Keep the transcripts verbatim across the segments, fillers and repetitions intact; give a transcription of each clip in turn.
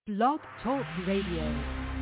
Blog Talk Radio.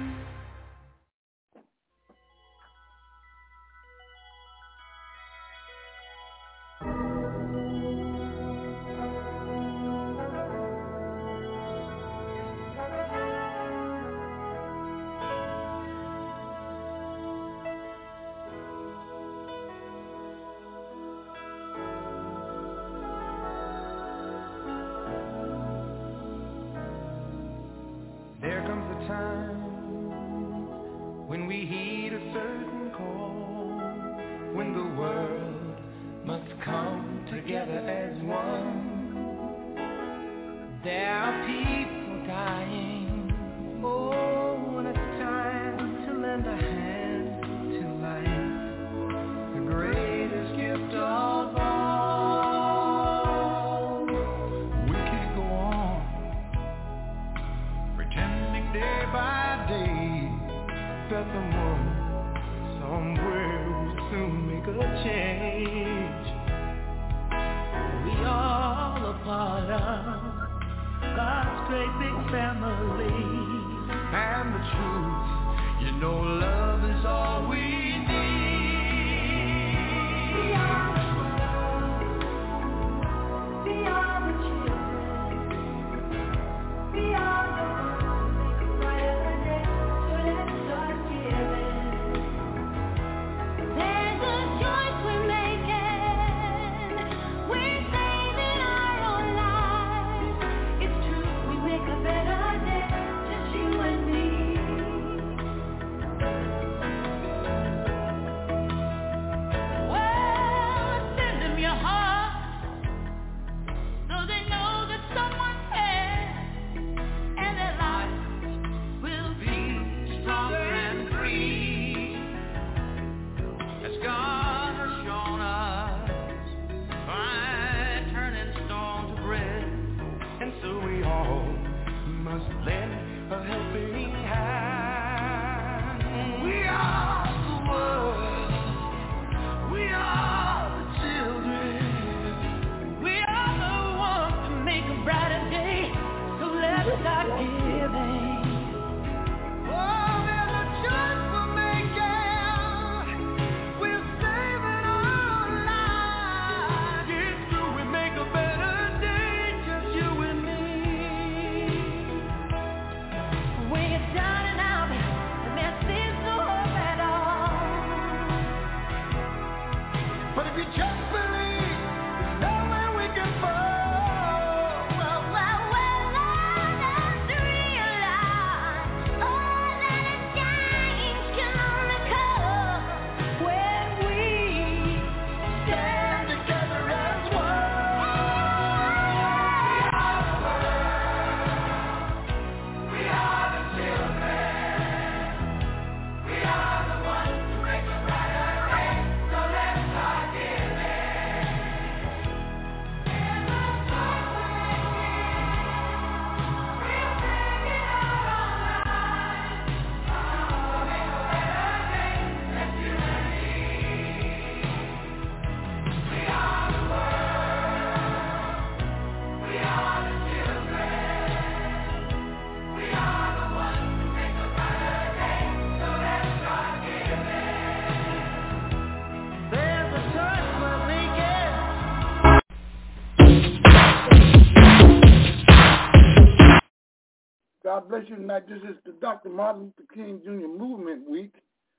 God bless you tonight. This is the Doctor Martin Luther King Junior Movement Week.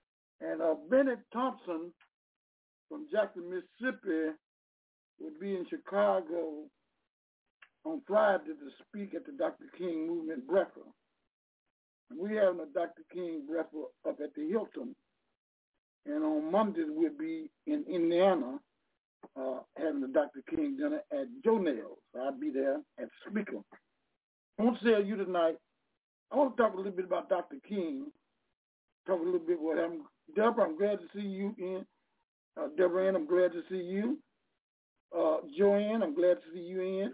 And uh, Bennett Thompson from Jackson, Mississippi will be in Chicago on Friday to speak at the Doctor King Movement Breakfast. And we're having a Doctor King Breakfast up at the Hilton. And on Mondays we'll be in Indiana uh, having the Doctor King dinner at Joe Nails. I'll be there as speaker. I want to tell you tonight, I want to talk a little bit about Doctor King, talk a little bit about him. Deborah, I'm glad to see you in. Uh, Deborah Ann, I'm glad to see you. Uh, Joanne, I'm glad to see you in.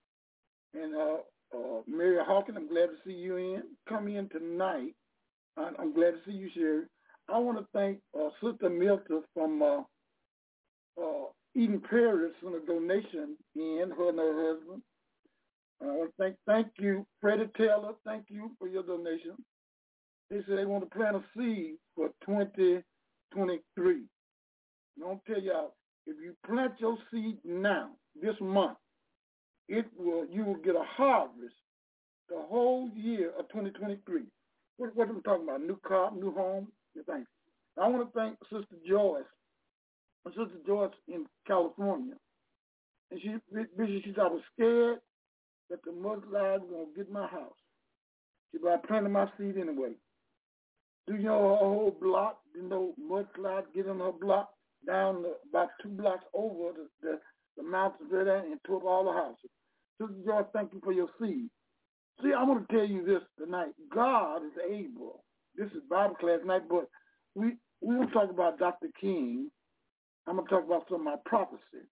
And uh, uh, Mary Hawkins, I'm glad to see you in. Come in tonight. I'm, I'm glad to see you, Sherry. I want to thank uh, Sister Milta from uh, uh, Eden Prairie sent a donation in, her and her husband. I want to thank, thank you, Freddie Taylor. Thank you for your donation. They said they want to plant a seed for twenty twenty-three. And I'll tell y'all, if you plant your seed now, this month, it will you will get a harvest the whole year of twenty twenty-three. What, what are we talking about? New car, new home? You think? I want to thank Sister Joyce, Sister Joyce in California. And she, she said, I was scared that the mudslides were going to get my house. She said, I planted my seed anyway. Do you know her whole block? You know, mudslide get in her block down the, about two blocks over the, the, the mountains there and tore up all the houses. Sister Joyce, thank you for your seed. See, I want to tell you this tonight. God is able. This is Bible class night, but we we will talk about Doctor King. I'm going to talk about some of my prophecy.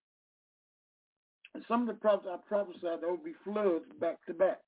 And some of the prophecies I prophesied, there would be floods back to back.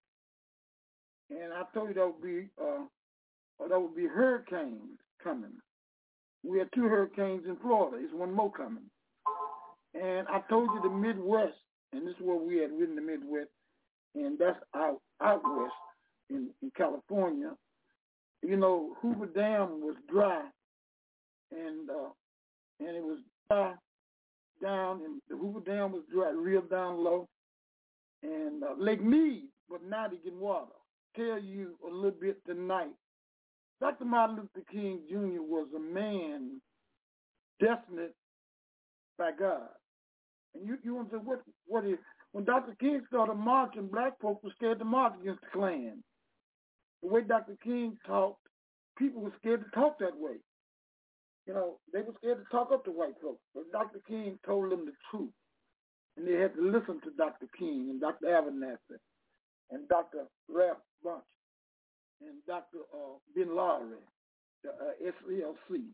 And I told you there would be uh, or there would be hurricanes coming. We had two hurricanes in Florida. There's one more coming. And I told you the Midwest, and this is where we had written the Midwest, and that's out out west in, in California. You know, Hoover Dam was dry, and uh, and it was dry down, and the Hoover Dam was dry, real down low, and uh, Lake Mead, but now they get water. Tell you a little bit tonight. Doctor Martin Luther King Junior was a man destined by God. And you, you want to say, what, what is, when Doctor King started marching, black folks were scared to march against the Klan. The way Doctor King talked, people were scared to talk that way. You know, they were scared to talk up to white folks. But Doctor King told them the truth. And they had to listen to Doctor King and Doctor Abernathy and Doctor Ralph Bunche and Doctor Uh, Ben Lowry, the uh, S C L C.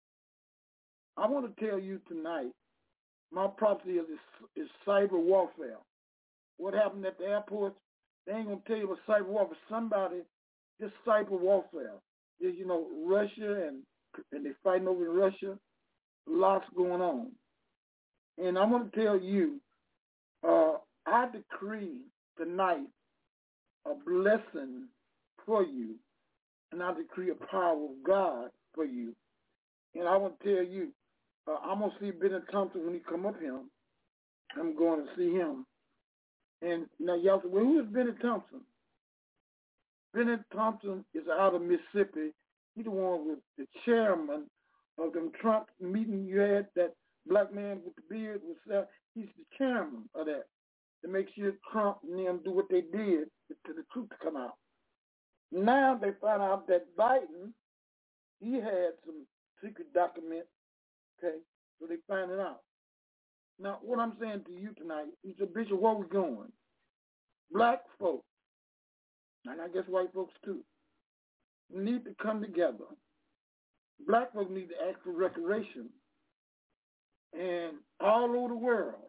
I want to tell you tonight, my prophecy is, is, is cyber warfare. What happened at the airport, they ain't going to tell you what cyber warfare. Somebody, just cyber warfare. There's, you know, Russia, and, and they're fighting over in Russia. Lots going on. And I'm going to tell you, uh, I decree tonight a blessing for you, and I decree a power of God for you. And I want to tell you, uh, I'm going to see Bennett Thompson when he come up here. I'm going to see him. And now y'all say, well, who is Bennett Thompson? Bennett Thompson is out of Mississippi. He's the one with the chairman of them Trump meeting you had, that black man with the beard. Was uh, he's the chairman of that, to make sure Trump and them do what they did to the truth to come out. Now they find out that Biden, he had some secret document, okay, so they find it out. Now, what I'm saying to you tonight, you said, Bishop, where we going? Black folks, and I guess white folks too, need to come together. Black folks need to ask for reparation, and all over the world.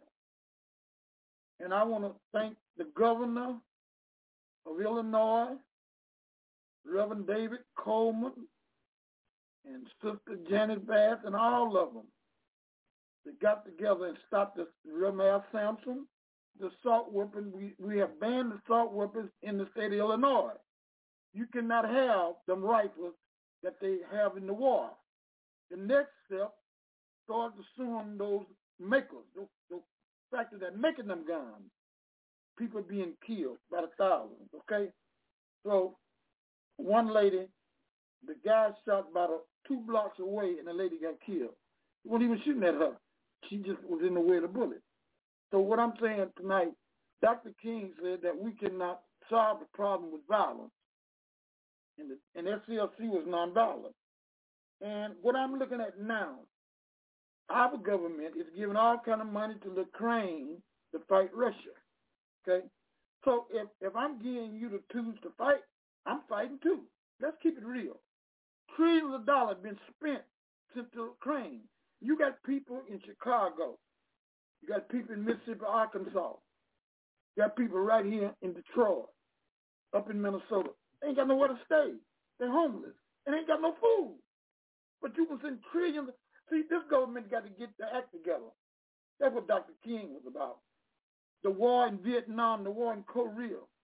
And I want to thank the governor of Illinois, Reverend David Coleman, and Sister Janet Bass, and all of them. They got together and stopped the Reverend Al Sampson, the salt weapon. We, we have banned the salt weapons in the state of Illinois. You cannot have them rifles that they have in the war. The next step, start suing those makers, those, those factories that making them guns. People being killed by the thousands, okay? So one lady, the guy shot about a, two blocks away, and the lady got killed. He wasn't even shooting at her. She just was in the way of the bullet. So what I'm saying tonight, Doctor King said that we cannot solve the problem with violence. And, the, and S C L C was nonviolent. And what I'm looking at now, our government is giving all kind of money to Ukraine to fight Russia. Okay? So if, if I'm giving you the tools to fight, I'm fighting too. Let's keep it real. Trillions of dollars have been spent since the Ukraine. You got people in Chicago. You got people in Mississippi, Arkansas. You got people right here in Detroit, up in Minnesota. They ain't got nowhere to stay. They're homeless. And they ain't got no food. But you can send trillions. See, this government got to get the act together. That's what Doctor King was about. The war in Vietnam, the war in Korea.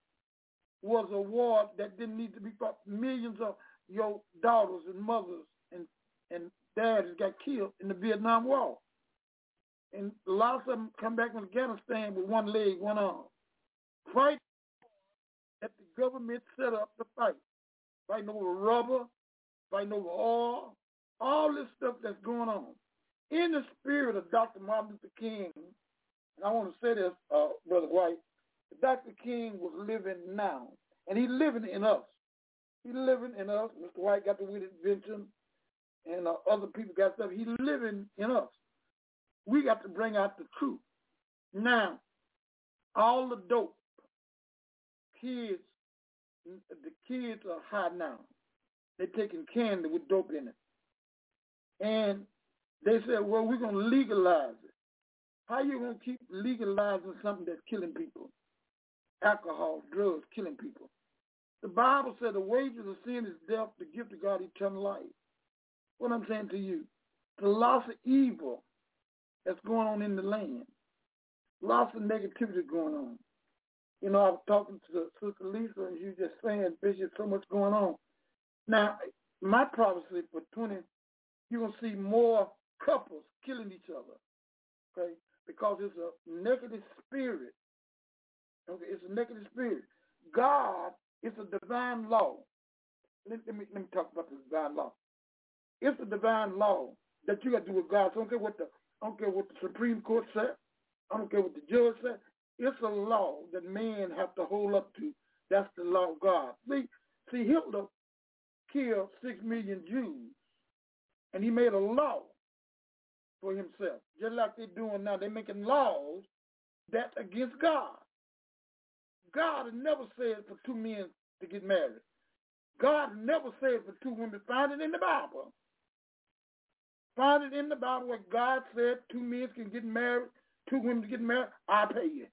was a war that didn't need to be fought. Millions of your daughters and mothers and, and dads got killed in the Vietnam War. And lots of them come back from Afghanistan with one leg, one arm. Fight that the government set up to fight. Fighting over rubber, fighting over oil, all this stuff that's going on. In the spirit of Doctor Martin Luther King, and I want to say this, uh, Brother White, Doctor King was living now, and he's living in us. He's living in us. Mister White got the wit invention, and uh, other people got stuff. He's living in us. We got to bring out the truth. Now, all the dope kids, the kids are high now. They're taking candy with dope in it. And they said, well, we're going to legalize it. How you going to keep legalizing something that's killing people? Alcohol, drugs, killing people. The Bible said the wages of sin is death, the gift of God, eternal life. What I'm saying to you, the loss of evil that's going on in the land, lots of negativity going on. You know, I was talking to the Sister Lisa, and she was just saying, Bishop, so much going on. Now, my prophecy for twenty, you're going to see more couples killing each other, okay, because it's a negative spirit. Okay, it's a negative spirit. God is a divine law. Let, let, me, let me talk about the divine law. It's a divine law that you got to do with God. So I don't care what the, I don't care what the Supreme Court said. I don't care what the judge said. It's a law that man have to hold up to. That's the law of God. See, see, Hitler killed six million Jews, and he made a law for himself, just like they're doing now. They're making laws that's against God. God never said for two men to get married. God never said for two women. Find it in the Bible. Find it in the Bible where God said two men can get married, two women can get married. I'll pay you.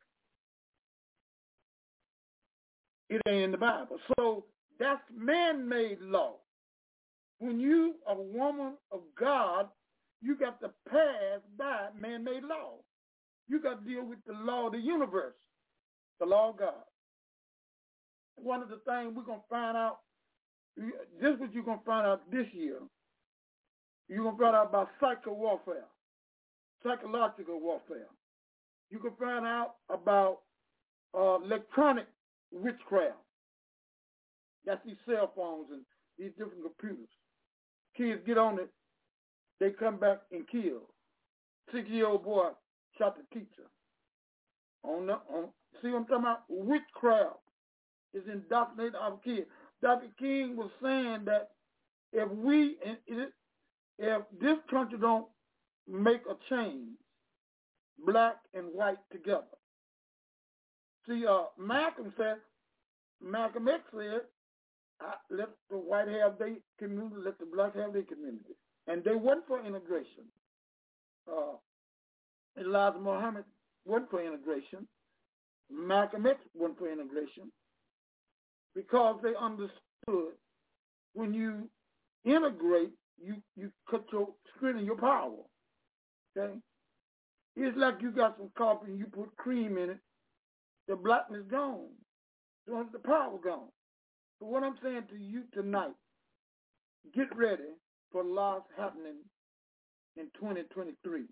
It ain't in the Bible. So that's man-made law. When you are a woman of God, you got to pass by man-made law. You got to deal with the law of the universe, the law of God. One of the things we're going to find out, this is what you're going to find out this year. You're going to find out about psycho warfare, psychological warfare. You can find out about uh, electronic witchcraft. That's these cell phones and these different computers. Kids get on it, they come back and kill. Six-year-old boy shot the teacher. On the, on, see what I'm talking about? Witchcraft is indoctrinating our kids. Doctor King was saying that if we, if this country don't make a change, black and white together. See, uh, Malcolm said, Malcolm X said, let the white have their community, let the black have their community. And they weren't for integration. Uh, Elijah Muhammad wasn't for integration. Malcolm X wasn't for integration. Because they understood when you integrate, you, you cut your strength and your power. Okay? It's like you got some coffee and you put cream in it, the blackness gone. So the power gone. So what I'm saying to you tonight, get ready for loss happening in twenty twenty-three.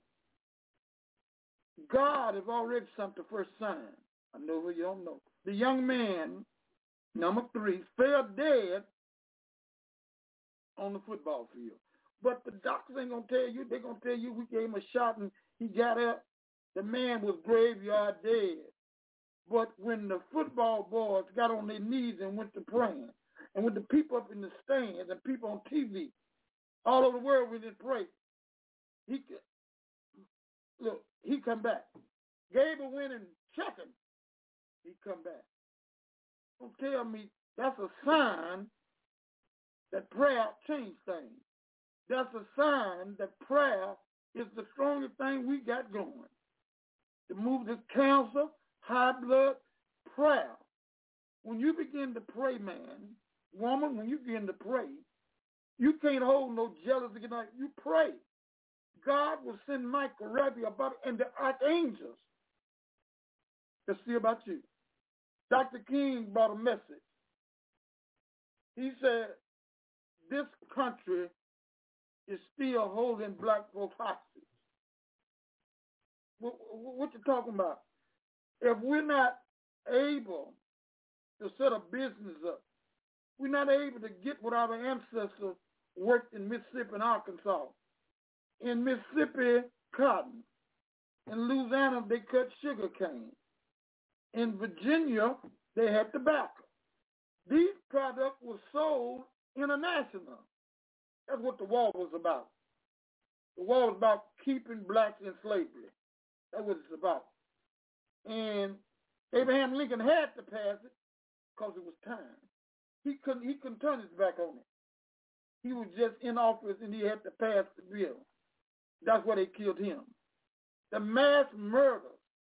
God has already sent the first sign. I know what you don't know. The young man, number three, fell dead on the football field. But the doctors ain't going to tell you. They're going to tell you we gave him a shot and he got up. The man was graveyard dead. But when the football boys got on their knees and went to praying, and when the people up in the stands and people on T V all over the world went to pray, he look, he come back. Gable went and checked him. He come back. Don't tell me that's a sign that prayer changed things. That's a sign that prayer is the strongest thing we got going. To move this cancer, high blood, prayer. When you begin to pray, man, woman, when you begin to pray, you can't hold no jealousy. You pray. God will send Michael, Raphael, and the archangels to see about you. Doctor King brought a message. He said, this country is still holding black folks hostage. What, what you talking about? If we're not able to set a business up, we're not able to get what our ancestors worked in Mississippi and Arkansas. In Mississippi, cotton. In Louisiana, they cut sugar cane. In Virginia, they had tobacco. These products were sold international. That's what the war was about. The war was about keeping blacks in slavery. That's what it's about. And Abraham Lincoln had to pass it because it was time. He couldn't, he couldn't turn his back on it. He was just in office and he had to pass the bill. That's why they killed him. The mass murder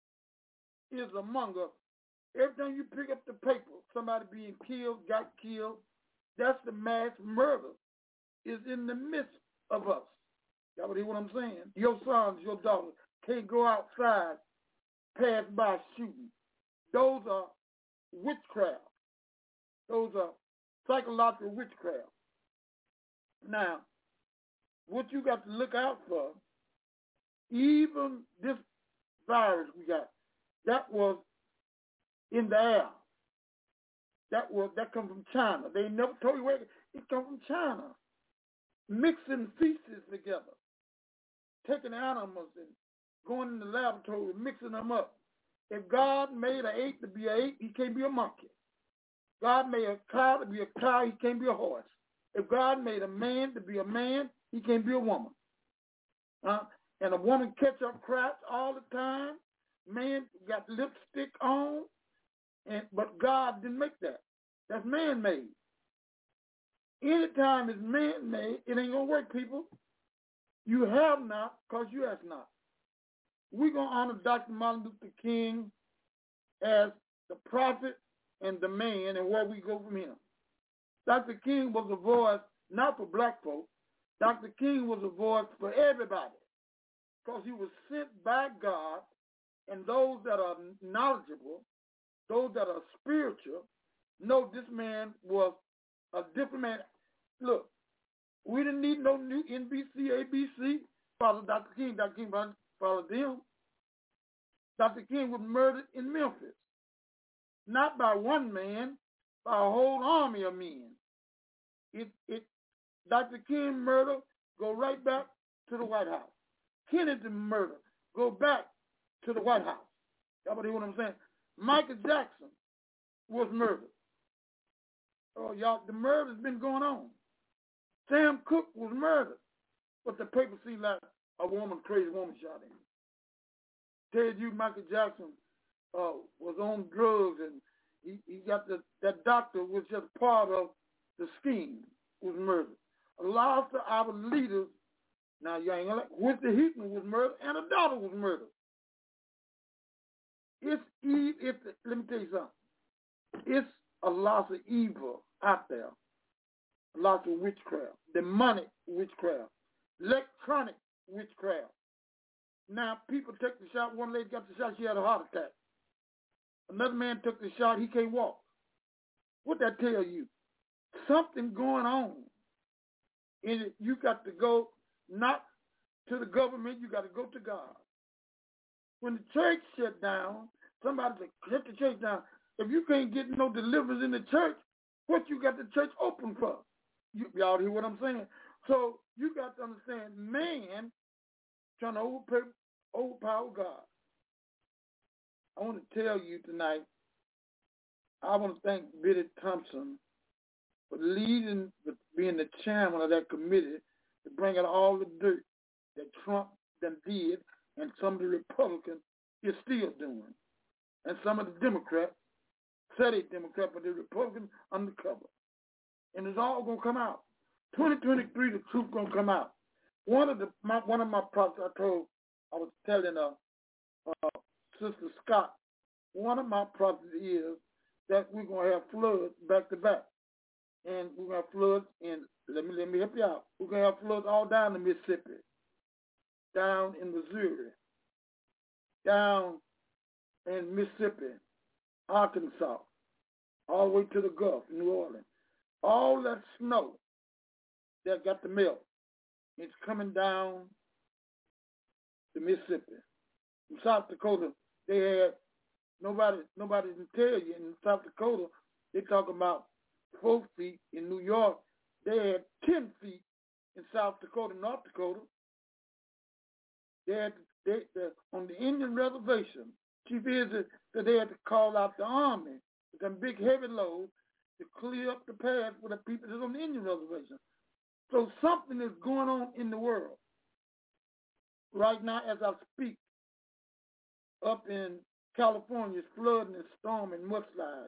is among us. Every time you pick up the paper, somebody being killed, got killed, that's the mass murder is in the midst of us. Y'all hear what I'm saying? Your sons, your daughters can't go outside, pass by shooting. Those are witchcraft. Those are psychological witchcraft. Now, what you got to look out for, even this virus we got, that was in the air. That was that come from China. They never told you where it, it come from China. Mixing feces together, taking animals and going in the laboratory, mixing them up. If God made an ape to be an ape, he can't be a monkey. God made a cow to be a cow, he can't be a horse. If God made a man to be a man, he can't be a woman. Uh, and a woman catch up cracks all the time. Man got lipstick on, and but God didn't make that. That's man-made. Anytime it's man-made, it ain't going to work, people. You have not because you ask not. We're going to honor Doctor Martin Luther King as the prophet and the man and where we go from him. Doctor King was a voice not for black folks. Doctor King was a voice for everybody because he was sent by God, and those that are knowledgeable, those that are spiritual, know this man was a different man. Look, we didn't need no new N B C, A B C. Follow Doctor King. Doctor King followed them. Doctor King was murdered in Memphis, not by one man, by a whole army of men. It, it, Doctor King murder go right back to the White House. Kennedy murder go back to the White House. Y'all hear what I'm saying? Michael Jackson was murdered. Oh, y'all, the murder's been going on. Sam Cooke was murdered, but the paper see like a woman, crazy woman shot him. Tell you Michael Jackson uh, was on drugs, and he, he got the, that doctor was just part of the scheme, was murdered. A lot of our leaders, now you ain't gonna like, Whitney Houston was murdered, and a daughter was murdered. It's, it's, let me tell you something. It's a lot of evil out there. Lots of witchcraft, demonic witchcraft, electronic witchcraft. Now, people take the shot. One lady got the shot, she had a heart attack. Another man took the shot, he can't walk. What that tell you? Something going on. And you got to go not to the government, you got to go to God. When the church shut down, somebody said, shut the church down. If you can't get no deliverance in the church, what you got the church open for? You, y'all hear what I'm saying? So you got to understand, man trying to overpower, overpower God. I want to tell you tonight, I want to thank Billy Thompson for leading, for being the chairman of that committee to bring out all the dirt that Trump done did and some of the Republicans is still doing. And some of the Democrats, said they Democrat, but the Republicans undercover. And it's all going to come out. twenty twenty-three, the truth going to come out. One of the my, one of my prophets I told, I was telling uh, uh, Sister Scott, one of my prophets is that we're going to have floods back to back. And we're going to have floods in, let me, let me help you out. We're going to have floods all down the Mississippi, down in Missouri, down in Mississippi, Arkansas, all the way to the Gulf, New Orleans. All that snow that got to melt, it's coming down the Mississippi. In South Dakota, they had, nobody nobody can tell you, in South Dakota, they talk about four feet. In New York, they had ten feet. In South Dakota, North Dakota, they had, they, the, on the Indian reservation, Chief Izzy said they had to call out the army with them big heavy loads to clear up the path for the people that's on the Indian reservation. So something is going on in the world right now as I speak. Up in California, it's flooding and storming, mudslides.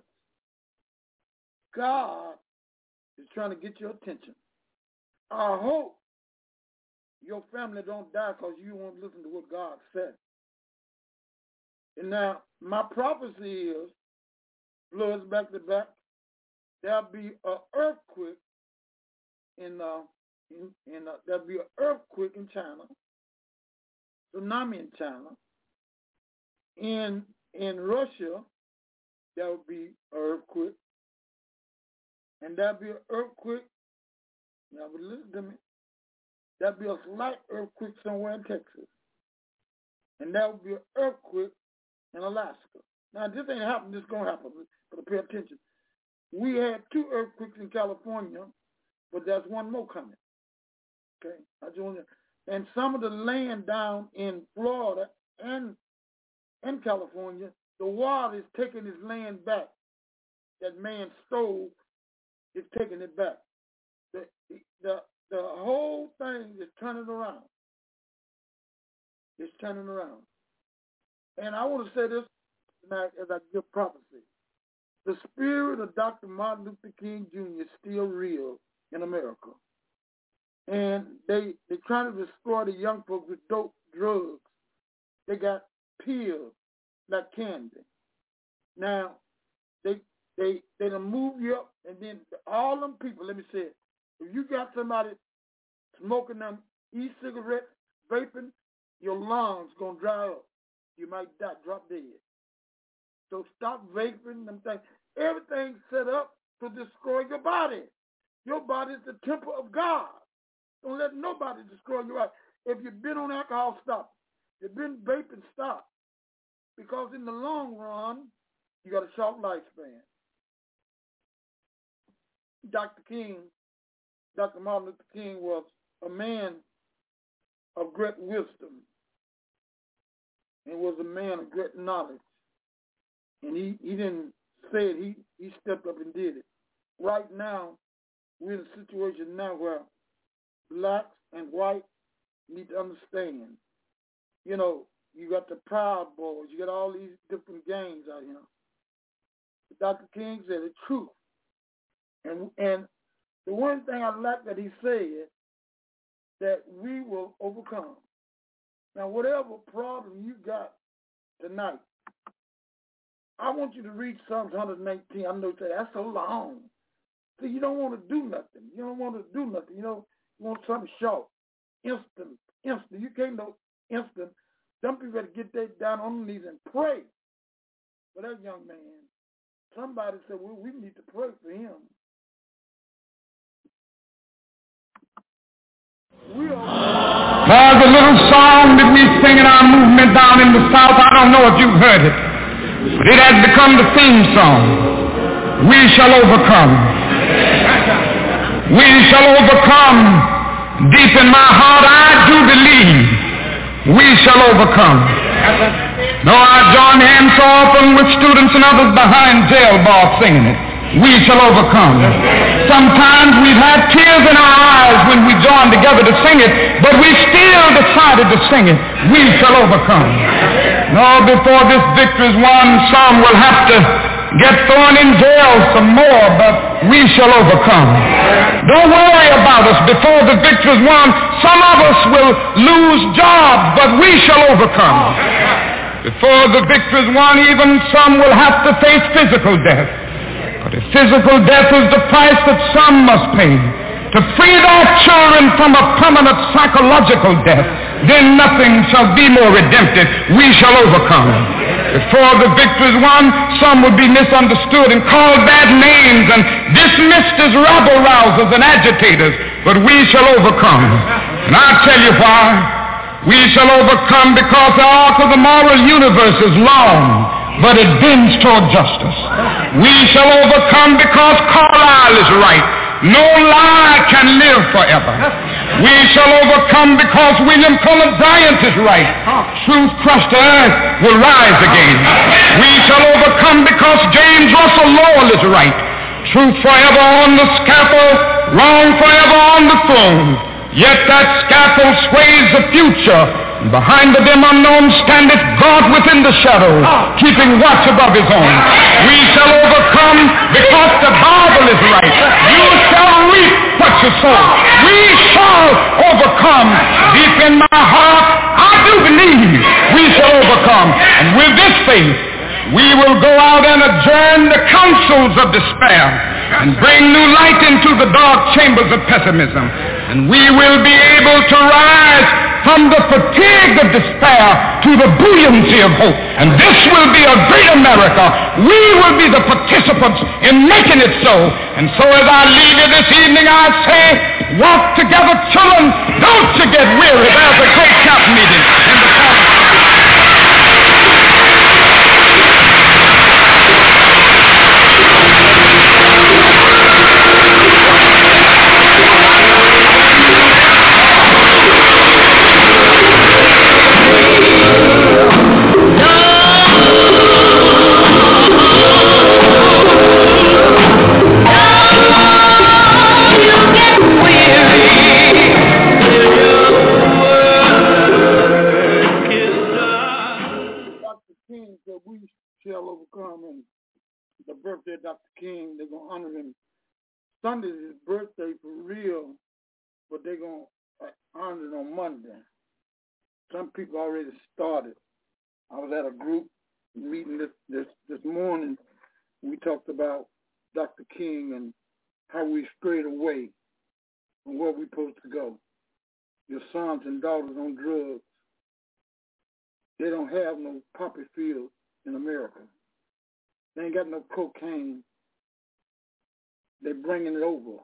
God is trying to get your attention. I hope your family don't die because you won't listen to what God said. And now, my prophecy is, floods back to back, there'll be an earthquake in, uh, in, in uh, there'll be an earthquake in China, tsunami in China. In in Russia, there will be an earthquake. And there'll be an earthquake. Now, but listen to me. There'll be a slight earthquake somewhere in Texas. And there will be an earthquake in Alaska. Now, this ain't happening. This is going to happen. But pay attention. We had two earthquakes in California, but there's one more coming. Okay? I just want to, and some of the land down in Florida and in California, the water is taking his land back. That man stole is taking it back. The, the, the whole thing is turning around. It's turning around. And I want to say this tonight as I give prophecy. The spirit of Doctor Martin Luther King Junior is still real in America. And they, they're trying to destroy the young folks with dope drugs. They got pills like candy. Now, they they they done move you up, and then all them people, let me say it, if you got somebody smoking them e-cigarettes, vaping, your lungs going to dry up. You might die, drop dead. So stop vaping them things. Everything's set up to destroy your body. Your body is the temple of God. Don't let nobody destroy your body. If you've been on alcohol, stop. If you've been vaping, stop. Because in the long run, you got a short lifespan. Doctor King, Doctor Martin Luther King was a man of great wisdom and was a man of great knowledge. And he, he didn't say it, he, he stepped up and did it. Right now, we're in a situation now where blacks and whites need to understand. You know, you got the Proud Boys, you got all these different gangs out here. But Doctor King said the truth. And and the one thing I like that he said, that we will overcome. Now, whatever problem you got tonight, I want you to read Psalms one nineteen. I know you say, that's so long. See, you don't want to do nothing. You don't want to do nothing. You know, you want something short, instant, instant. You can't know instant. Some people got to get that down on their knees and pray for that young man. Somebody said, well, we need to pray for him. We are. There's a little song that we sing in our movement down in the South. I don't know if you've heard it, but it has become the theme song. We shall overcome. We shall overcome. Deep in my heart, I do believe we shall overcome. Though I join hands so often with students and others behind jail bars singing it, we shall overcome. Sometimes we've had tears in our eyes when we joined together to sing it, but we still decided to sing it. We shall overcome. No, before this victory is won, some will have to get thrown in jail some more, but we shall overcome. Don't worry about us. Before the victory is won, some of us will lose jobs, but we shall overcome. Before the victory is won, even some will have to face physical death. But if physical death is the price that some must pay to free their children from a permanent psychological death, then nothing shall be more redemptive. We shall overcome. Before the victory is won, some would be misunderstood and called bad names and dismissed as rabble-rousers and agitators. But we shall overcome. And I'll tell you why. We shall overcome because the arc of the moral universe is long, but it bends toward justice. We shall overcome because Carlyle is right. No lie can live forever. We shall overcome because William Cullen Bryant is right. Truth crushed to earth will rise again. We shall overcome because James Russell Lowell is right. Truth forever on the scaffold, wrong forever on the throne. Yet that scaffold sways the future. Behind the dim unknown standeth God within the shadow, keeping watch above his own. We shall overcome because the Bible is right. You shall reap what you sow. We shall overcome. Deep in my heart, I do believe we shall overcome. And with this faith, we will go out and adjourn the councils of despair and bring new light into the dark chambers of pessimism. And we will be able to rise from the fatigue of despair to the buoyancy of hope. And this will be a great America. We will be the participants in making it so. And so as I leave you this evening, I say, walk together, children. Don't you get weary. There's a great camp meeting in the Palace. Birthday of Doctor King, they're going to honor him. Sunday's his birthday for real, but they're going to honor it on Monday. Some people already started. I was at a group meeting this, this, this morning. We talked about Doctor King and how we strayed away from where we're supposed to go. Your sons and daughters on drugs. They don't have no poppy fields in America. They ain't got no cocaine. They're bringing it over.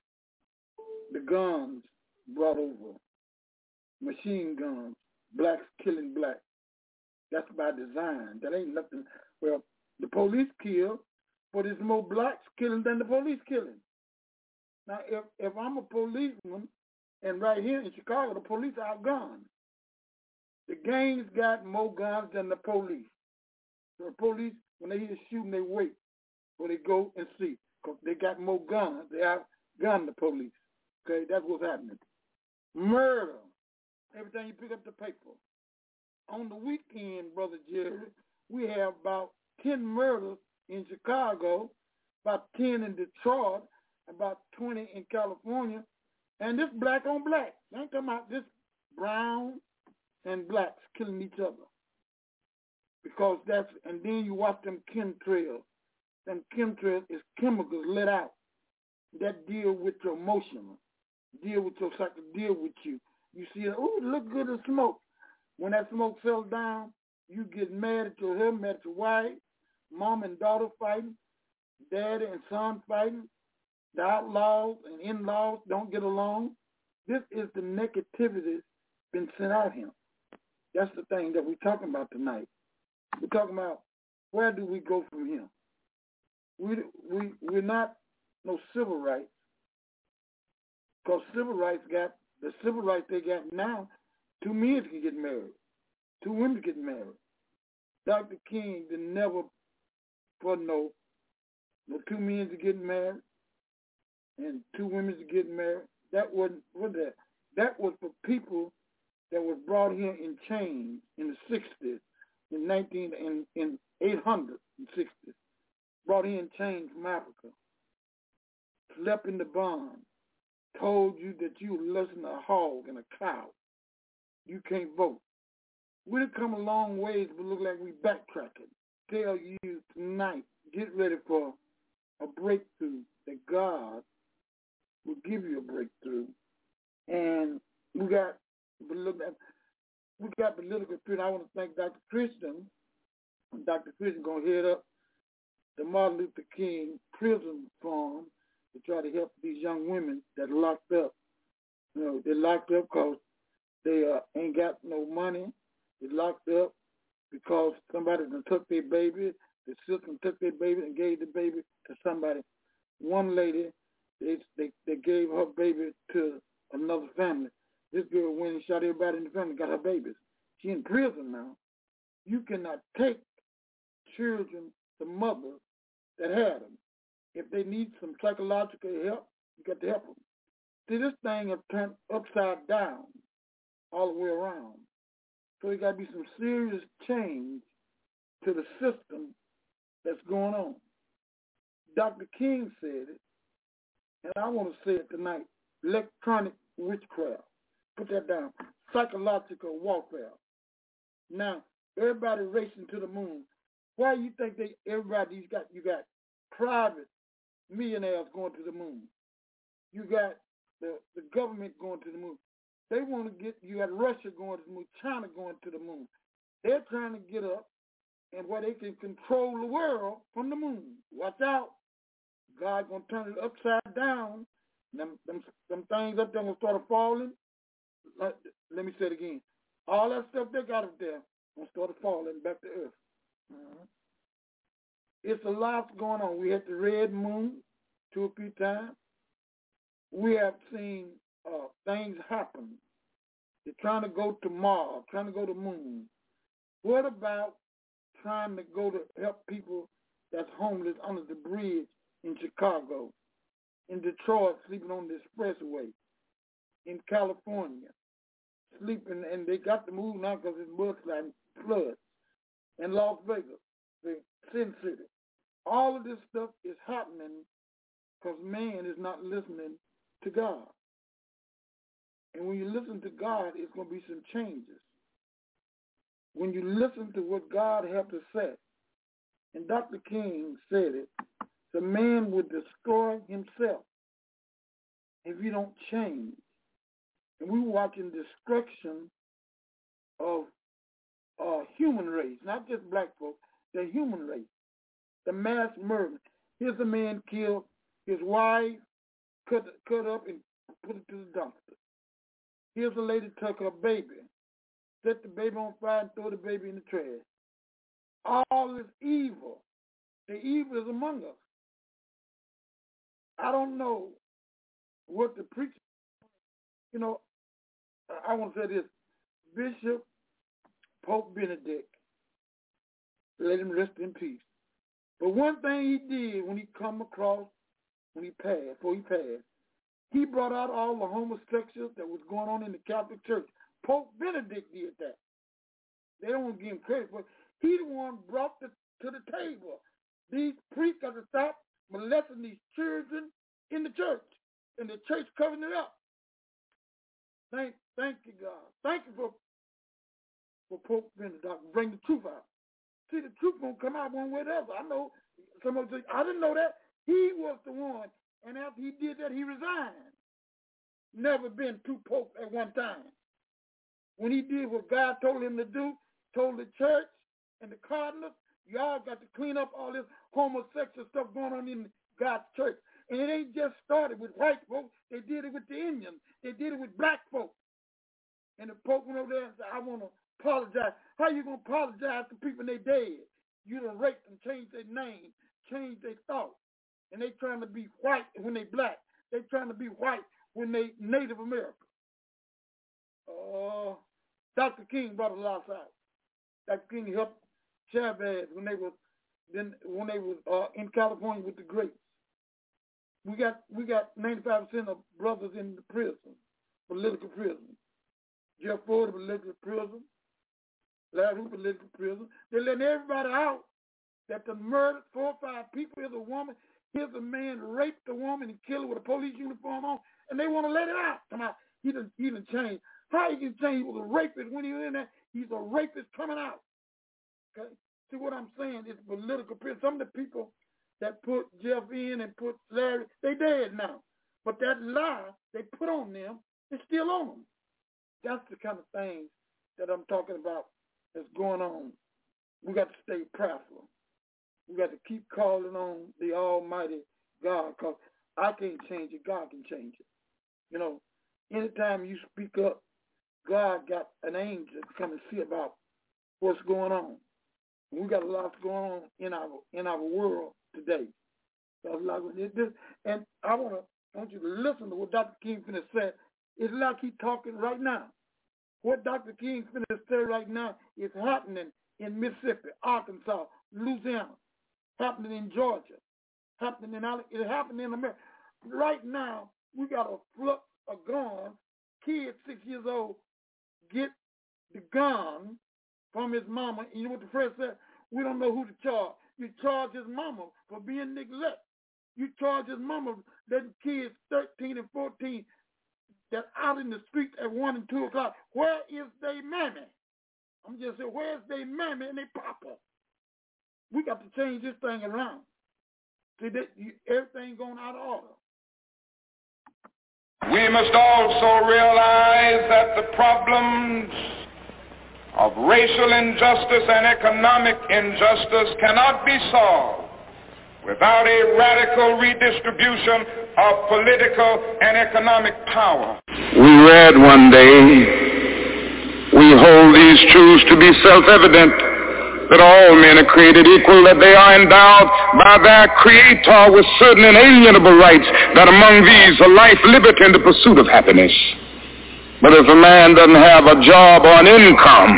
The guns brought over. Machine guns. Blacks killing blacks. That's by design. That ain't nothing. Well, the police kill, but there's more blacks killing than the police killing. Now, if, if I'm a policeman, and right here in Chicago, the police are outgunned. The gangs got more guns than the police. So the police, when they hear shooting, they wait. Or they go and see. Because they got more guns. They outgun the police. Okay, that's what's happening. Murder. Every time you pick up the paper. On the weekend, Brother Jerry, we have about ten murders in Chicago, about ten in Detroit, about twenty in California, and this black on black. I ain't talking about this brown and blacks killing each other. Because that's, and then you watch them chemtrails. Them chemtrails is chemicals let out that deal with your emotion, deal with your psyche, deal with you. You see, oh, look good as smoke. When that smoke settles down, you get mad at your husband, mad at your wife, mom and daughter fighting, daddy and son fighting, the outlaws and in-laws don't get along. This is the negativity that's been sent out here. That's the thing that we're talking about tonight. We're talking about where do we go from here? We, we, we're not no civil rights, because civil rights got, the civil rights they got now, two men can get married, two women get married. Doctor King did never put no, no two men to get married and two women to get married. That wasn't for that. That was for people that was brought here in chains in the sixties. In nineteen in, in eight hundred sixty, brought in chains from Africa, slept in the barn, told you that you were less than a hog and a cow. You can't vote. We've come a long ways, but look like we backtracking. Tell you tonight, get ready for a breakthrough that God will give you a breakthrough. And we got, look at. We got political spirit. I want to thank Doctor Christian Doctor Christian going to head up the Martin Luther King prison farm to try to help these young women that are locked up. You know, they're locked up because they uh, ain't got no money. They're locked up because somebody done took their baby. The system took their baby and gave the baby to somebody. One lady, they, they, they gave her baby to another family. This girl went and shot everybody in the family, got her babies. She in prison now. You cannot take children to mothers that had them. If they need some psychological help, you got to help them. See, this thing has turned upside down all the way around. So there got to be some serious change to the system that's going on. Doctor King said it, and I want to say it tonight, electronic witchcraft. Put that down. Psychological warfare. Now, everybody racing to the moon. Why do you think they everybody's got you got private millionaires going to the moon? You got the, the government going to the moon. They want to get you got Russia going to the moon, China going to the moon. They're trying to get up and where they can control the world from the moon. Watch out. God's gonna turn it upside down. Them, them, them things up there gonna start falling. Let, let me say it again. All that stuff they got up there gonna start falling back to earth. Uh-huh. It's a lot going on. We had the red moon two or three times. We have seen uh, things happen. They're trying to go to Mars, trying to go to the moon. What about trying to go to help people that's homeless under the bridge in Chicago, in Detroit, sleeping on the expressway, in California, sleeping, and they got to move now because it's mudsliding, floods, in Las Vegas, the Sin City. All of this stuff is happening because man is not listening to God. And when you listen to God, it's going to be some changes. When you listen to what God has to say, and Doctor King said it, the man would destroy himself if you don't change. And we're watching destruction of uh, human race, not just black folk, the human race, the mass murder. Here's a man killed his wife, cut, cut up and put it to the dumpster. Here's a lady took her baby, set the baby on fire and throw the baby in the trash. All is evil. The evil is among us. I don't know what the preacher, you know, I want to say this. Bishop Pope Benedict, let him rest in peace. But one thing he did when he come across, when he passed, before he passed, he brought out all the homosexuals that was going on in the Catholic Church. Pope Benedict did that. They don't want to give him credit, but he the one brought the, to the table. These priests got to stop molesting these children in the church, and the church covering it up. Thank, thank you, God. Thank you for, for Pope Benedict. Bring the truth out. See, the truth gonna come out one way or the other. I know some of the, I didn't know that. He was the one, and after he did that, he resigned. Never been two popes at one time. When he did what God told him to do, told the church and the cardinals, y'all got to clean up all this homosexual stuff going on in God's church. And it ain't just started with white folks. They did it with the Indians. They did it with black folks. And the Pope went over there and said, I want to apologize. How you going to apologize to people when they dead? You done raped them, changed their name, changed their thoughts. And they trying to be white when they black. They trying to be white when they Native American. Uh, Doctor King brought a lot out. Doctor King helped Chavez when they were then when they was uh, in California with the grapes. We got we got ninety-five percent of brothers in the prison, political prison. Jeff Ford, political prison. Larry Hooper, political prison. They're letting everybody out that the murdered four or five people. Here's a woman. Here's a man raped a woman and killed her with a police uniform on, and they want to let it out. Come out. He done, he done changed. How he can change? He was a rapist when he was in there. He's a rapist coming out. Okay? See what I'm saying? It's political prison. Some of the people that put Jeff in and put Larry, they dead now. But that lie they put on them is still on them. That's the kind of things that I'm talking about that's going on we got to stay prayerful. We got to keep calling on the Almighty God, because I can't change it. God can change it. You know, anytime you speak up, God got an angel to come and see about what's going on. We got a lot going on in our in our world today. And I want to I want you to listen to what Doctor King finished said. It's like he's talking right now. What Doctor King finished said right now is happening in Mississippi, Arkansas, Louisiana, happening in Georgia, happening in Alabama. It's happening in America. Right now, we got a flux of guns. Kids six years old get the gun from his mama. And you know what the press said? We don't know who to charge. You charge his mama for being neglect. You charge his mama letting kids thirteen and fourteen that out in the streets at one and two o'clock. Where is they mammy? I'm just saying, where's they mammy and they papa? We got to change this thing around. See, that you, everything going out of order. We must also realize that the problems of racial injustice and economic injustice cannot be solved without a radical redistribution of political and economic power. We read one day, we hold these truths to be self-evident, that all men are created equal, that they are endowed by their Creator with certain inalienable rights, that among these are life, liberty, and the pursuit of happiness. But if a man doesn't have a job or an income,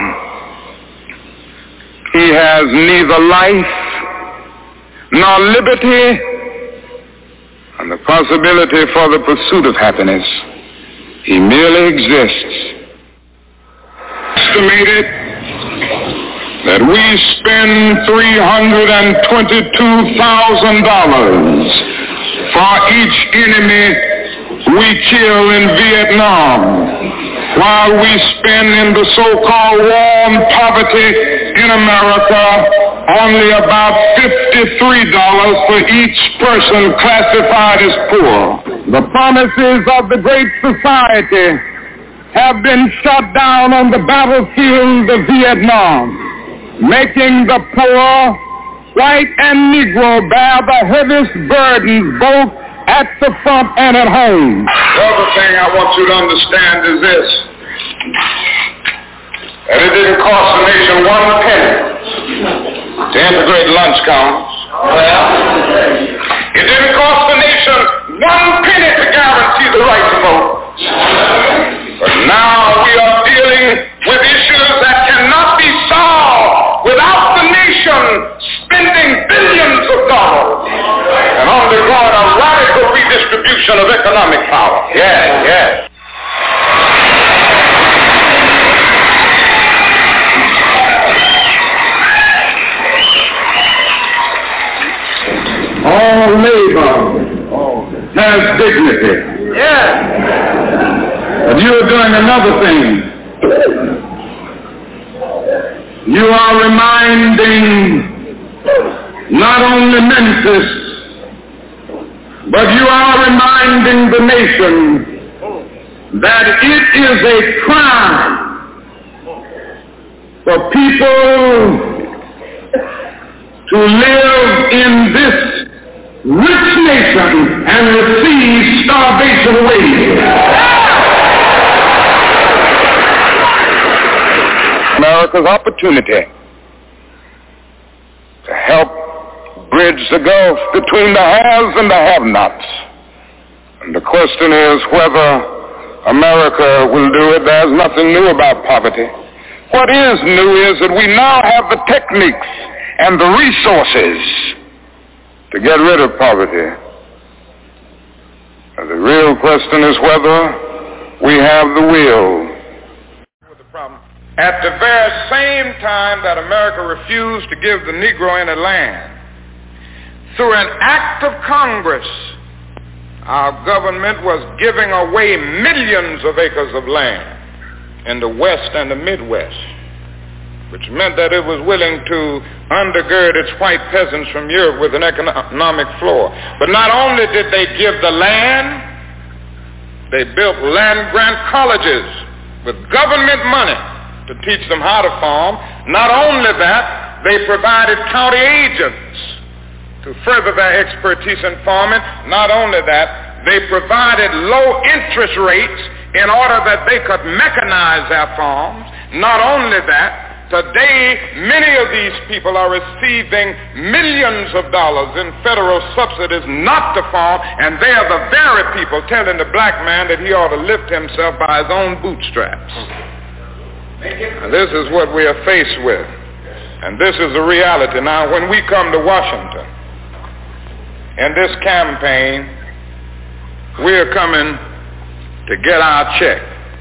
he has neither life nor liberty and the possibility for the pursuit of happiness. He merely exists. Estimated that we spend three hundred twenty-two thousand dollars for each enemy we kill in Vietnam, while we spend in the so-called war on poverty in America only about fifty-three dollars for each person classified as poor. The promises of the Great Society have been shot down on the battlefield of Vietnam, making the poor, white and Negro, bear the heaviest burdens both at the front and at home. The other thing I want you to understand is this, that it didn't cost the nation one penny to integrate lunch counters. It didn't cost the nation one penny to guarantee the right to vote. But now we are dealing with issues that cannot be solved without the nation spending billions of dollars and undergoing a radical redistribution of economic power. Yes, yes. All labor has dignity. Yeah. But you are doing another thing. You are reminding not only Memphis, but you are reminding the nation that it is a crime for people to live in this rich nation and receive starvation wages. America's opportunity to help bridge the gulf between the haves and the have-nots. And the question is whether America will do it. There's nothing new about poverty. What is new is that we now have the techniques and the resources to get rid of poverty. And the real question is whether we have the will. The problem. At the very same time that America refused to give the Negro any land, through an act of Congress, our government was giving away millions of acres of land in the West and the Midwest, which meant that it was willing to undergird its white peasants from Europe with an economic floor. But not only did they give the land, they built land-grant colleges with government money to teach them how to farm. Not only that, They provided county agents to further their expertise in farming. Not only that, they provided low interest rates in order that they could mechanize their farms. Not only that, today many of these people are receiving millions of dollars in federal subsidies not to farm, and they are the very people telling the black man that he ought to lift himself by his own bootstraps. Now, this is what we are faced with, and this is the reality. Now, when we come to Washington in this campaign, we're coming to get our check.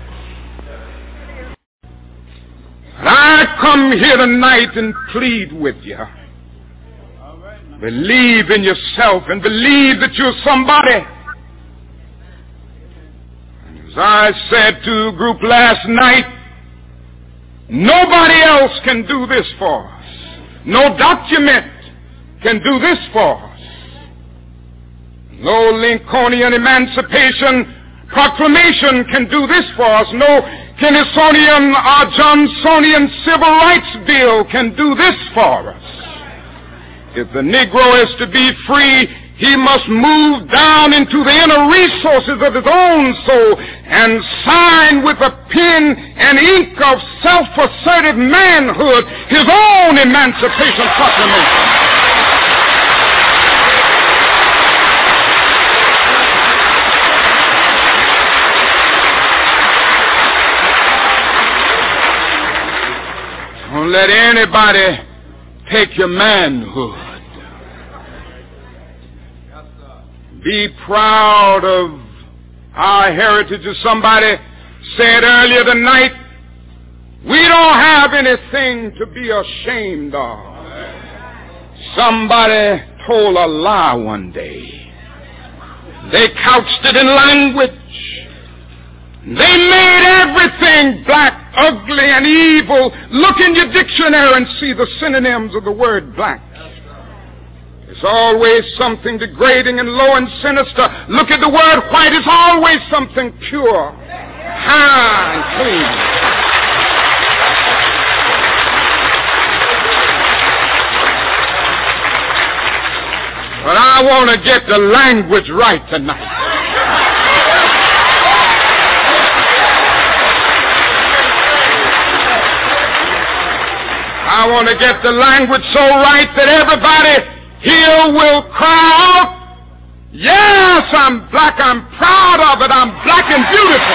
And I come here tonight and plead with you. Believe in yourself and believe that you're somebody. And as I said to a group last night, nobody else can do this for us. No document can do this for us. No Lincolnian Emancipation Proclamation can do this for us. No Kennysonian or Johnsonian Civil Rights Bill can do this for us. If the Negro is to be free, he must move down into the inner resources of his own soul and sign with a pen and ink of self-assertive manhood his own Emancipation Proclamation. Don't let anybody take your manhood. Be proud of our heritage. As somebody said earlier tonight, we don't have anything to be ashamed of. Somebody told a lie one day. They couched it in language. They made everything black, ugly, and evil. Look in your dictionary and see the synonyms of the word black. It's always something degrading and low and sinister. Look at the word white. It's always something pure, high, and clean. But I want to get the language right tonight. I want to get the language so right that everybody here will cry out, yes, I'm black, I'm proud of it, I'm black and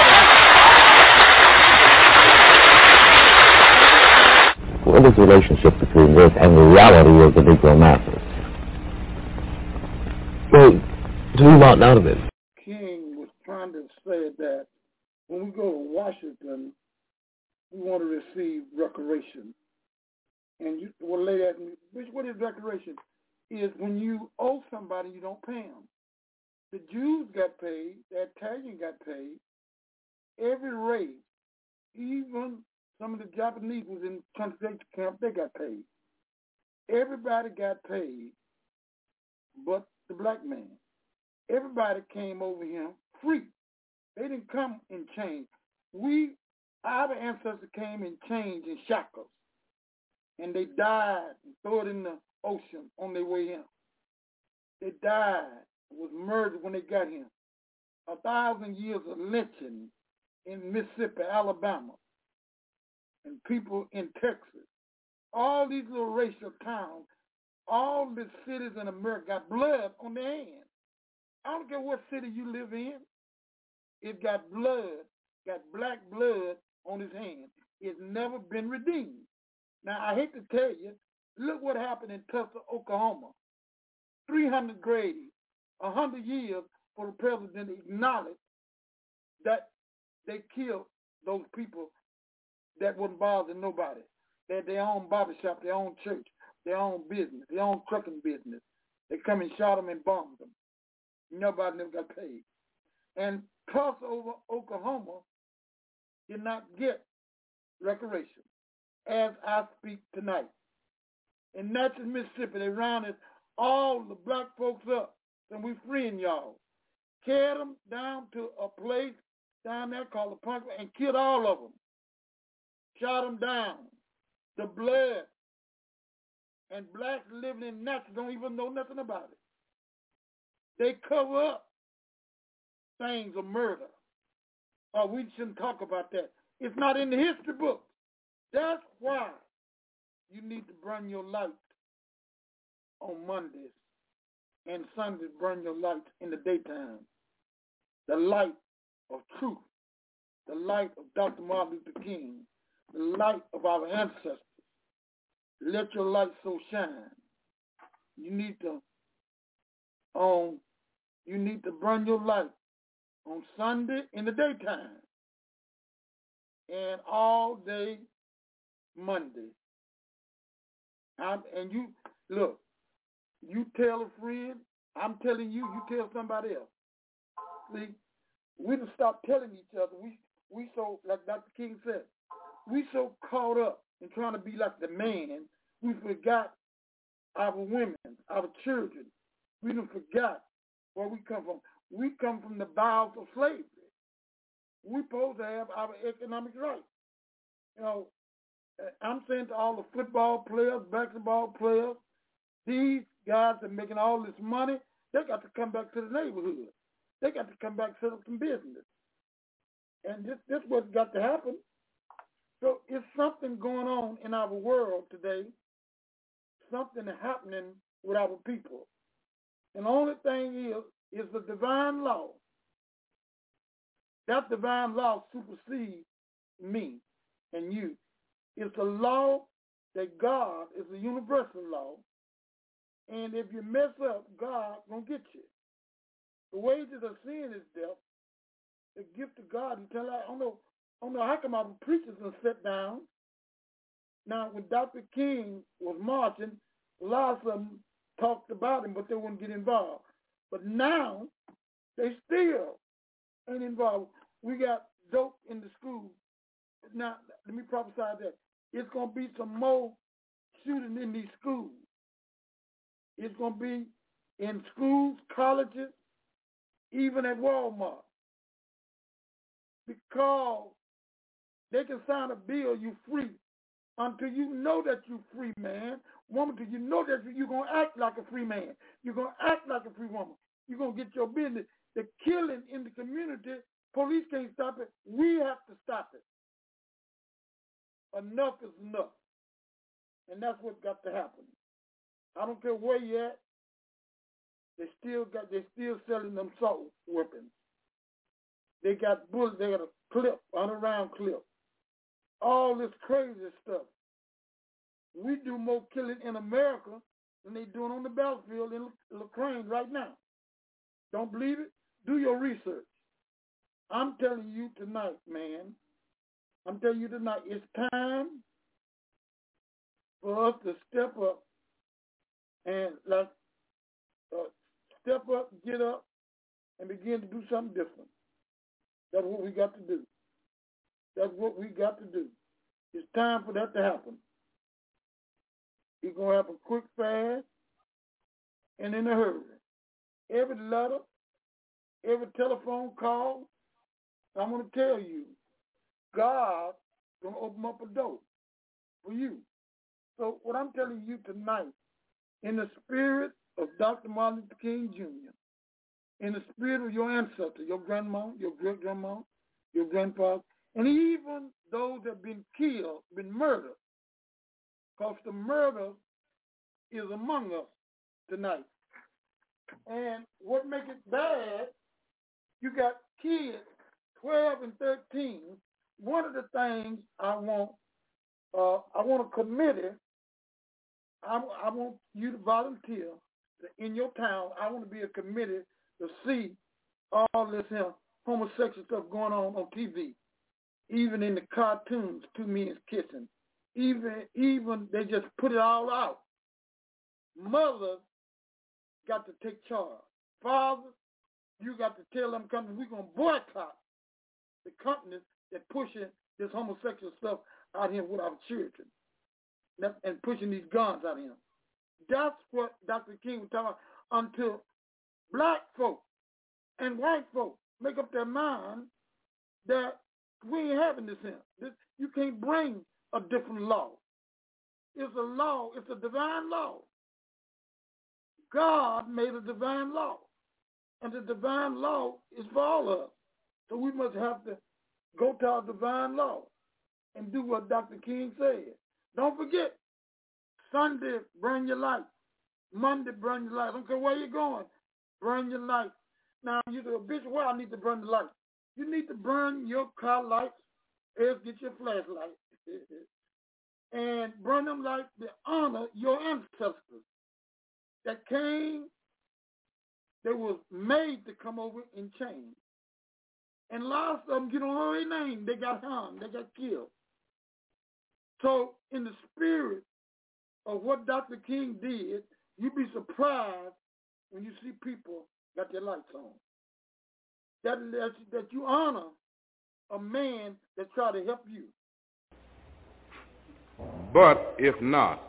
beautiful. What is the relationship between this and the reality of the Negro masses? Well, to move on out of it. King was trying to say that when we go to Washington, we want to receive reparation. And you will lay that in, what is reparation? Is when you owe somebody, you don't pay them. The Jews got paid, the Italian got paid, every race, even some of the Japanese was in concentration camp, they got paid. Everybody got paid but the black man. Everybody came over here free. They didn't come in chains. We, our ancestors came in chains and shackles. And they died and threw it in the ocean on their way in. They died, was murdered when they got here. A thousand years of lynching in Mississippi, Alabama, and people in Texas. All these little racial towns, all the cities in America got blood on their hands. I don't care what city you live in. It got blood, got black blood on his hands. It's never been redeemed. Now, I hate to tell you, look what happened in Tulsa, Oklahoma. three hundred Grady, one hundred years for the president to acknowledge that they killed those people that wouldn't bother nobody. They had their own barbershop, their own church, their own business, their own trucking business. They come and shot them and bombed them. Nobody never got paid. And Tulsa, over Oklahoma, did not get reparation. As I speak tonight. In Natchez, Mississippi, they rounded all the black folks up, and we freeing y'all. Carried them down to a place down there called the Punk and killed all of them. Shot them down. The blood and blacks living in Natchez don't even know nothing about it. They cover up things of murder. Oh, we shouldn't talk about that. It's not in the history books. That's why you need to burn your light on Mondays and Sundays. Burn your light in the daytime. The light of truth. The light of Doctor Martin Luther King. The light of our ancestors. Let your light so shine. You need to um, you need to burn your light on Sunday in the daytime and all day Monday. I'm, and you look, you tell a friend, I'm telling you, you tell somebody else. See, we done stop telling each other. We we so, like Doctor King said, we so caught up in trying to be like the man, we forgot our women, our children. We done forgot where we come from. We come from the bowels of slavery. We're supposed to have our economic rights. You know, I'm saying to all the football players, basketball players, these guys that are making all this money, they got to come back to the neighborhood. They got to come back and set up some business. And this this what's got to happen. So it's something going on in our world today, something happening with our people. And the only thing is, is the divine law. That divine law supersedes me and you. It's a law that God is a universal law. And if you mess up, God gonna get you. The wages of sin is death. The gift of God, you tell I don't know, I don't know how come our preachers are set down. Now, when Doctor King was marching, a lot of them talked about him, but they wouldn't get involved. But now, they still ain't involved. We got dope in the school. Now, let me prophesy that. It's going to be some more shooting in these schools. It's going to be in schools, colleges, even at Walmart. Because they can sign a bill, you free, until you know that you free man. Woman, until you know that you're going to act like a free man. You're going to act like a free woman. You're going to get your business. The killing in the community, police can't stop it. We have to stop it. Enough is enough. And that's what's got to happen. I don't care where you're at. They still got, they still selling them assault weapons. They got bullets, they got a clip, on a round clip. All this crazy stuff. We do more killing in America than they doing on the battlefield in Ukraine right now. Don't believe it? Do your research. I'm telling you tonight, man. I'm telling you tonight, it's time for us to step up and like uh, step up, get up, and begin to do something different. That's what we got to do. That's what we got to do. It's time for that to happen. It's going to happen quick, fast, and in a hurry. Every letter, every telephone call, I'm going to tell you, God's going to open up a door for you. So what I'm telling you tonight, in the spirit of Doctor Martin Luther King Junior, in the spirit of your ancestor, your grandma, your great-grandma, your grandfather, and even those that have been killed, been murdered, because the murder is among us tonight. And what makes it bad, you got kids, twelve and thirteen. One of the things I want, uh, I want a committee, I, I want you to volunteer in your town. I want to be a committee to see all this here homosexual stuff going on on T V. Even in the cartoons, two men kissing. Even, even they just put it all out. Mothers got to take charge. Fathers, you got to tell them companies, we're going to boycott the companies that pushing this homosexual stuff out here with our children and pushing these guns out here. That's what Doctor King was talking about. Until black folk and white folk make up their mind that we ain't having this here. This, you can't bring a different law. is a law. It's a divine law. God made a divine law. And the divine law is for all of us. So we must have to go to our divine law and do what Doctor King said. Don't forget, Sunday, burn your light. Monday, burn your light. I don't care where you're going. Burn your light. Now, you do a Bishop, well, I need to burn the light. You need to burn your car lights. Else get your flashlight. And burn them lights to honor your ancestors that came, they was made to come over in chains. And lots of them, you don't know their name, they got hung, they got killed. So in the spirit of what Doctor King did, you'd be surprised when you see people got their lights on. That, that, that you honor a man that tried to help you. But if not,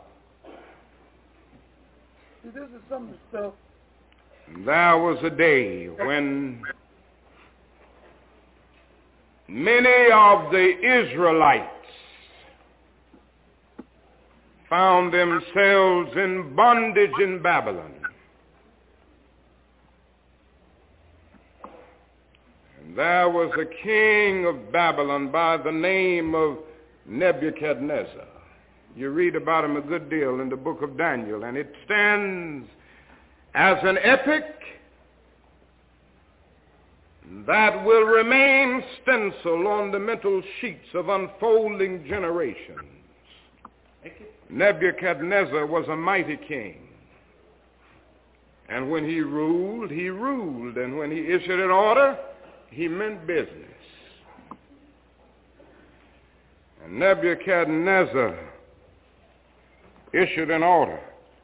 see, this is some of the stuff. There was a day when many of the Israelites found themselves in bondage in Babylon. And there was a king of Babylon by the name of Nebuchadnezzar. You read about him a good deal in the book of Daniel, and it stands as an epic that will remain stenciled on the mental sheets of unfolding generations. Nebuchadnezzar was a mighty king, and when he ruled, he ruled, and when he issued an order, he meant business. And Nebuchadnezzar issued an order.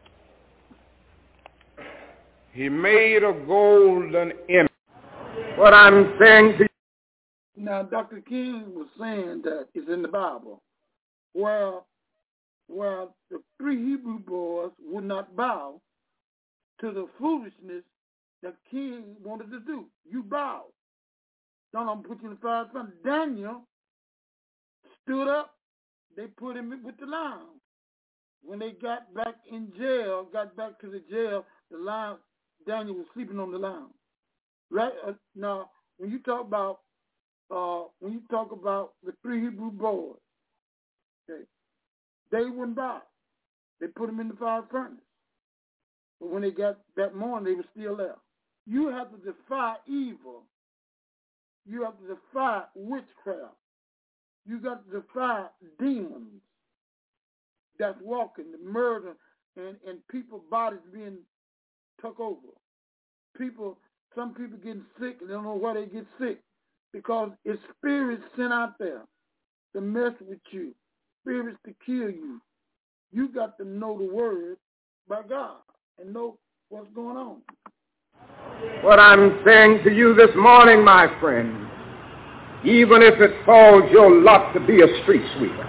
He made a golden image. What I'm saying to you. Now, Doctor King was saying that it's in the Bible, where, where the three Hebrew boys would not bow to the foolishness that King wanted to do. You bow. Don't I'm put you in the fire. Daniel stood up. They put him with the lions. When they got back in jail, got back to the jail, the lion, Daniel was sleeping on the lion. Right uh, now, when you talk about uh, when you talk about the three Hebrew boys, okay, they wouldn't bow. They put them in the fire furnace. But when they got that morning, they were still there. You have to defy evil. You have to defy witchcraft. You got to defy demons that's walking, the murder, and, and people bodies being took over. People, some people getting sick, and they don't know why they get sick. Because it's spirits sent out there to mess with you, spirits to kill you. You got to know the word by God and know what's going on. What I'm saying to you this morning, my friend, even if it falls your lot to be a street sweeper,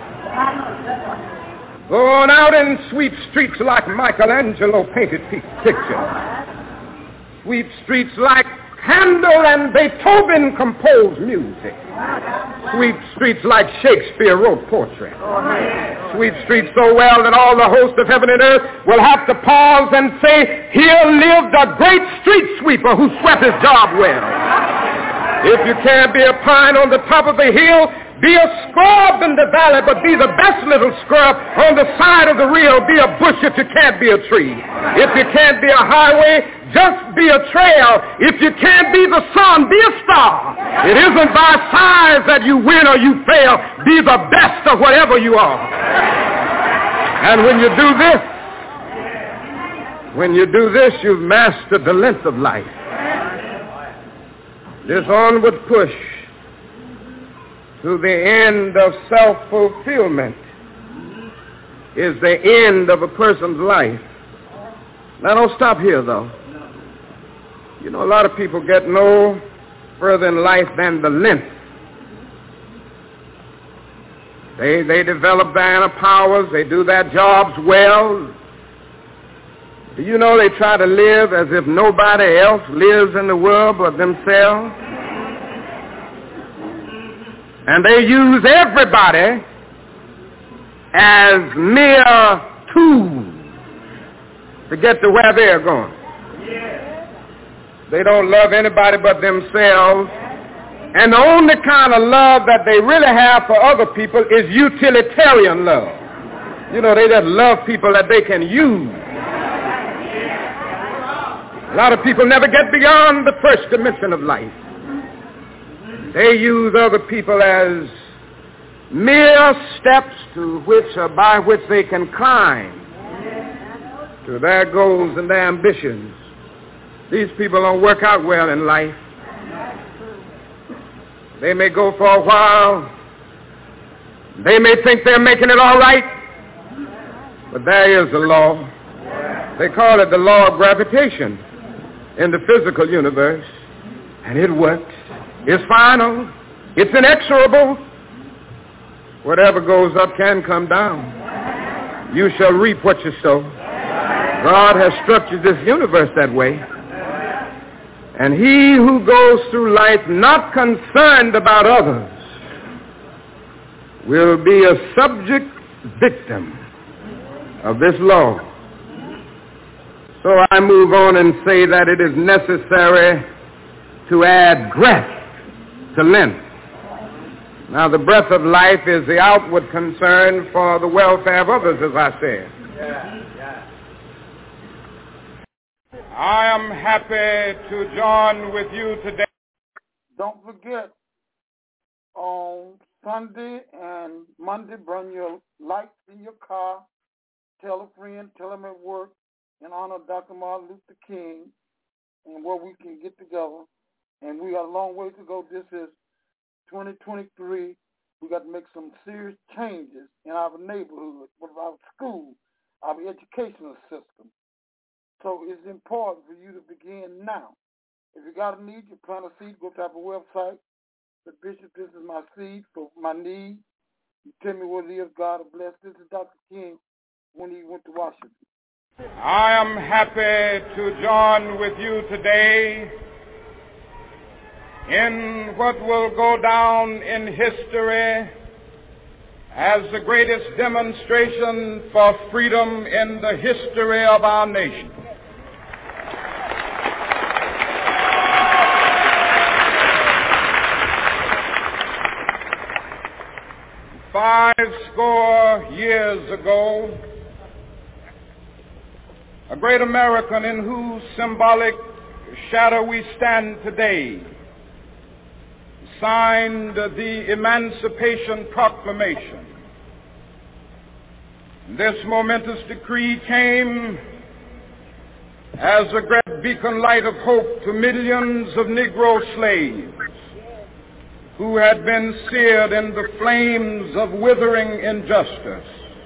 go on out and sweep streets like Michelangelo painted pictures. Sweep streets like Handel and Beethoven composed music. Sweep streets like Shakespeare wrote poetry. Sweep streets so well that all the hosts of heaven and earth will have to pause and say, here lived a great street sweeper who swept his job well. If you can't be a pine on the top of the hill, be a scrub in the valley, but be the best little scrub on the side of the rill. Be a bush if you can't be a tree. If you can't be a highway, just be a trail. If you can't be the sun, be a star. It isn't by size that you win or you fail. Be the best of whatever you are. And when you do this, when you do this, you've mastered the length of life. This onward push to the end of self-fulfillment is the end of a person's life. Now, don't stop here, though. You know, a lot of people get no further in life than the length. They, they develop their inner powers. They do their jobs well. Do you know they try to live as if nobody else lives in the world but themselves? And they use everybody as mere tools to get to where they're going. They don't love anybody but themselves. And the only kind of love that they really have for other people is utilitarian love. You know, they just love people that they can use. A lot of people never get beyond the first dimension of life. They use other people as mere steps to which or by which they can climb to their goals and their ambitions. These people don't work out well in life. They may go for a while. They may think they're making it all right. But there is a law. They call it the law of gravitation in the physical universe. And it works. It's final. It's inexorable. Whatever goes up can come down. You shall reap what you sow. God has structured this universe that way. And he who goes through life not concerned about others will be a subject victim of this law. So I move on and say that it is necessary to add breath to length. Now, the breath of life is the outward concern for the welfare of others, as I said. Yeah, yeah. I am happy to join with you today. Don't forget, on Sunday and Monday, bring your lights in your car. Tell a friend, tell them at work, in honor of Doctor Martin Luther King, and where we can get together. And we got a long way to go. This is twenty twenty-three. We got to make some serious changes in our neighborhood, with our school, our educational system. So it's important for you to begin now. If you got a need, you plant a seed, go to our website. The Bishop, this is my seed for my need. You tell me what it is, God will bless. This is Doctor King when he went to Washington. I am happy to join with you today in what will go down in history as the greatest demonstration for freedom in the history of our nation. Five score years ago, a great American in whose symbolic shadow we stand today signed the Emancipation Proclamation. This momentous decree came as a great beacon light of hope to millions of Negro slaves who had been seared in the flames of withering injustice.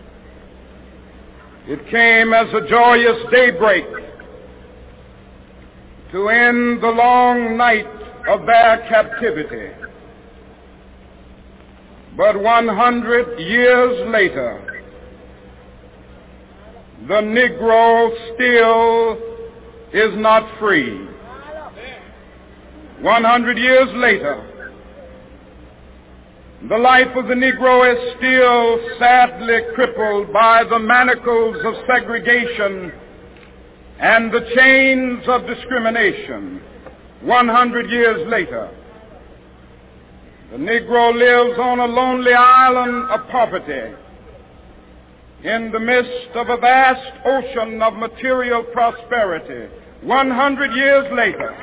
It came as a joyous daybreak to end the long night of their captivity. But one hundred years later, the Negro still is not free. One hundred years later, the life of the Negro is still sadly crippled by the manacles of segregation and the chains of discrimination. One hundred years later, the Negro lives on a lonely island of poverty in the midst of a vast ocean of material prosperity. One hundred years later,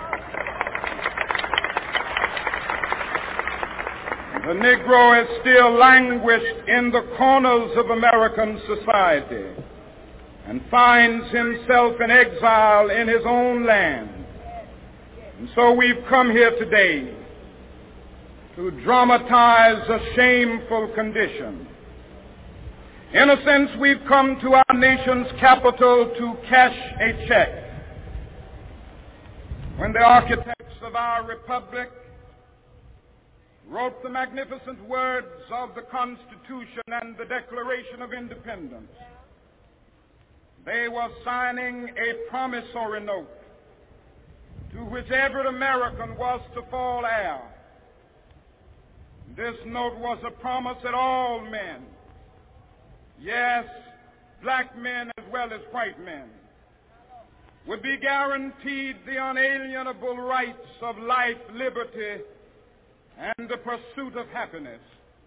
the Negro is still languished in the corners of American society and finds himself in exile in his own land. And so we've come here today to dramatize a shameful condition. In a sense, we've come to our nation's capital to cash a check. When the architects of our republic wrote the magnificent words of the Constitution and the Declaration of Independence, they were signing a promissory note to which every American was to fall heir. This note was a promise that all men yes, black men as well as white men, would be guaranteed the unalienable rights of life, liberty, and the pursuit of happiness.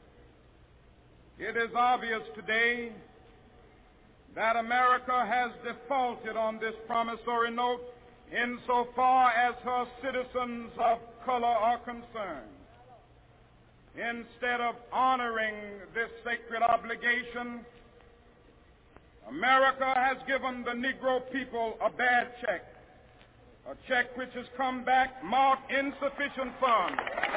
It is obvious today that America has defaulted on this promissory note insofar as her citizens of color are concerned. Instead of honoring this sacred obligation, America has given the Negro people a bad check, a check which has come back marked insufficient funds.